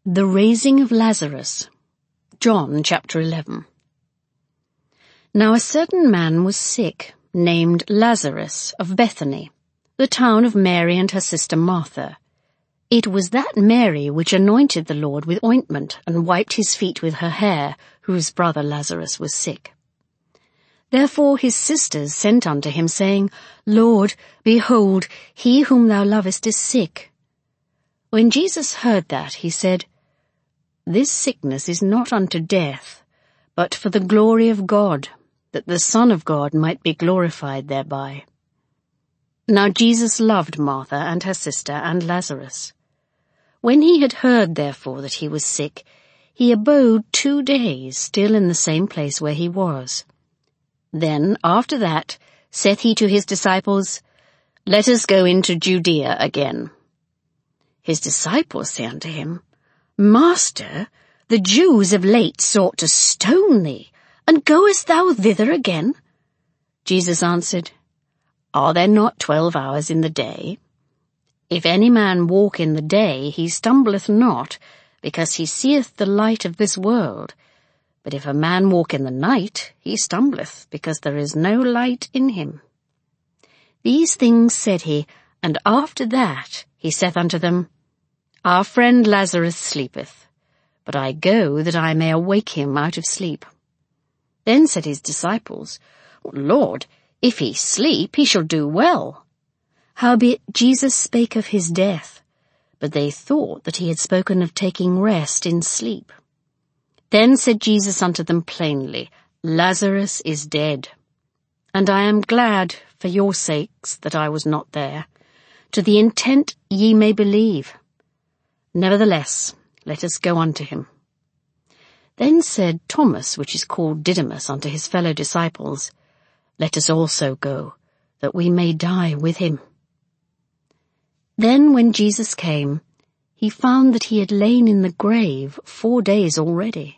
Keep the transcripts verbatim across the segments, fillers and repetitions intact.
The raising of Lazarus. John chapter eleven. Now a certain man was sick, named Lazarus, of Bethany, the town of Mary and her sister Martha. It was that Mary which anointed the Lord with ointment and wiped his feet with her hair, whose brother Lazarus was sick. Therefore his sisters sent unto him, saying, Lord, behold, he whom thou lovest is sick. When Jesus heard that, he said, This sickness is not unto death, but for the glory of God, that the Son of God might be glorified thereby. Now Jesus loved Martha and her sister and Lazarus. When he had heard, therefore, that he was sick, he abode two days still in the same place where he was. Then, after that, saith he to his disciples, Let us go into Judea again. His disciples say unto him, Master, the Jews of late sought to stone thee, and goest thou thither again? Jesus answered, Are there not twelve hours in the day? If any man walk in the day, he stumbleth not, because he seeth the light of this world. But if a man walk in the night, he stumbleth, because there is no light in him. These things said he, and after that he saith unto them, Our friend Lazarus sleepeth, but I go that I may awake him out of sleep. Then said his disciples, Lord, if he sleep, he shall do well. Howbeit Jesus spake of his death, but they thought that he had spoken of taking rest in sleep. Then said Jesus unto them plainly, Lazarus is dead, and I am glad for your sakes that I was not there, to the intent ye may believe. Nevertheless, let us go unto him. Then said Thomas, which is called Didymus, unto his fellow disciples, Let us also go, that we may die with him. Then when Jesus came, he found that he had lain in the grave four days already.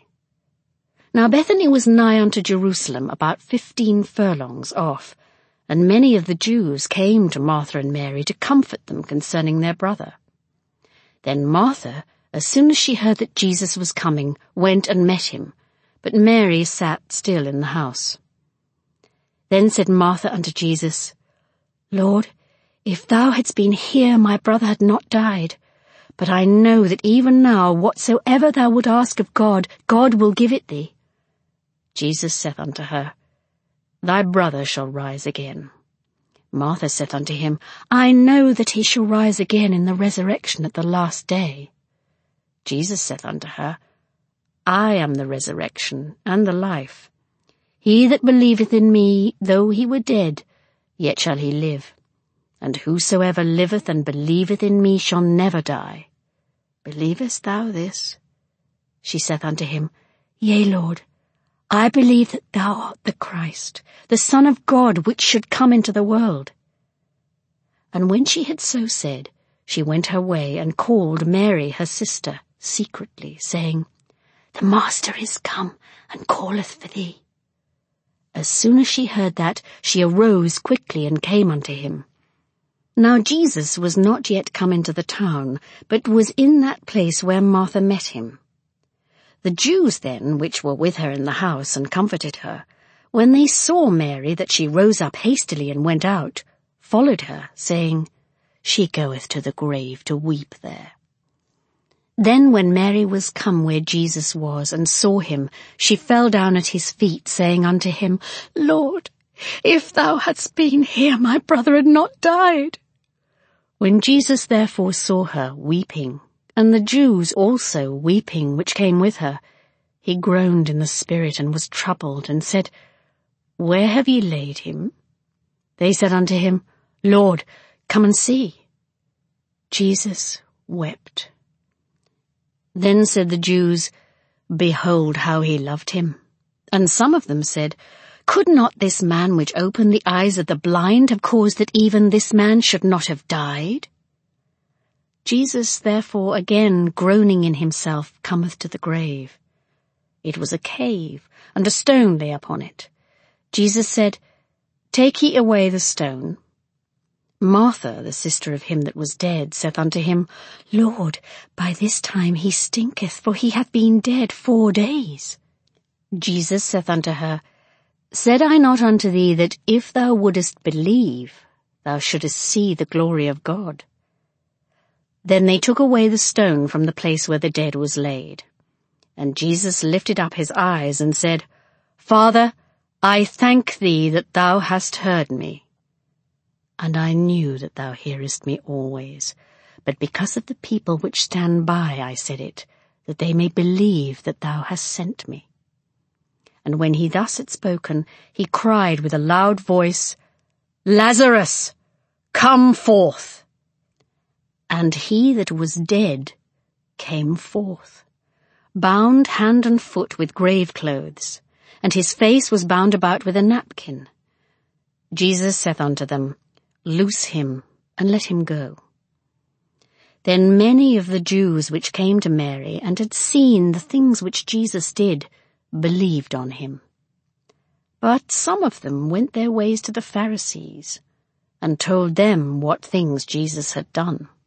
Now Bethany was nigh unto Jerusalem, about fifteen furlongs off, and many of the Jews came to Martha and Mary to comfort them concerning their brother. Then Martha, as soon as she heard that Jesus was coming, went and met him, but Mary sat still in the house. Then said Martha unto Jesus, Lord, if thou hadst been here, my brother had not died. But I know that even now whatsoever thou wilt ask of God, God will give it thee. Jesus saith unto her, Thy brother shall rise again. Martha saith unto him, I know that he shall rise again in the resurrection at the last day. Jesus saith unto her, I am the resurrection and the life. He that believeth in me, though he were dead, yet shall he live. And whosoever liveth and believeth in me shall never die. Believest thou this? She saith unto him, Yea, Lord, I believe that thou art the Christ, the Son of God, which should come into the world. And when she had so said, she went her way and called Mary her sister secretly, saying, The Master is come, and calleth for thee. As soon as she heard that, she arose quickly and came unto him. Now Jesus was not yet come into the town, but was in that place where Martha met him. The Jews then, which were with her in the house and comforted her, when they saw Mary that she rose up hastily and went out, followed her, saying, She goeth to the grave to weep there. Then when Mary was come where Jesus was, and saw him, she fell down at his feet, saying unto him, Lord, if thou hadst been here, my brother had not died. When Jesus therefore saw her weeping, and the Jews also weeping which came with her, he groaned in the spirit and was troubled, and said, Where have ye laid him? They said unto him, Lord, come and see. Jesus wept. Then said the Jews, Behold how he loved him. And some of them said, Could not this man which opened the eyes of the blind have caused that even this man should not have died? Jesus therefore again groaning in himself cometh to the grave. It was a cave, and a stone lay upon it. Jesus said, Take ye away the stone. Martha, the sister of him that was dead, saith unto him, Lord, by this time he stinketh, for he hath been dead four days. Jesus saith unto her, Said I not unto thee that if thou wouldest believe, thou shouldest see the glory of God? Then they took away the stone from the place where the dead was laid. And Jesus lifted up his eyes and said, Father, I thank thee that thou hast heard me. And I knew that thou hearest me always, but because of the people which stand by I said it, that they may believe that thou hast sent me. And when he thus had spoken, he cried with a loud voice, Lazarus, come forth. And he that was dead came forth, bound hand and foot with grave clothes, and his face was bound about with a napkin. Jesus saith unto them, Loose him, and let him go. Then many of the Jews which came to Mary, and had seen the things which Jesus did, believed on him. But some of them went their ways to the Pharisees, and told them what things Jesus had done.